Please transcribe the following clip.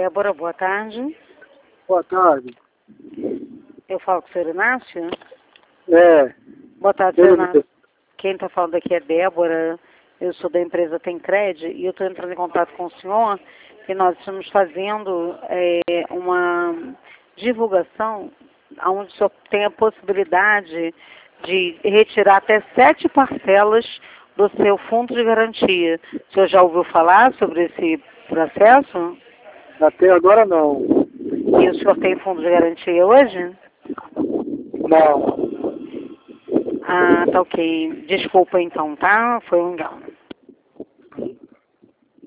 Débora, boa tarde. Boa tarde. Eu falo com o senhor Inácio? É. Boa tarde, senhor Inácio. Quem está falando aqui é Débora. Eu sou da empresa Tencred e eu estou entrando em contato com o senhor e nós estamos fazendo uma divulgação onde o senhor tem a possibilidade de retirar até 7 parcelas do seu fundo de garantia. O senhor já ouviu falar sobre esse processo? Até agora não. E o senhor tem fundo de garantia hoje? Não. Ah, tá ok. Desculpa então, tá? Foi um engano.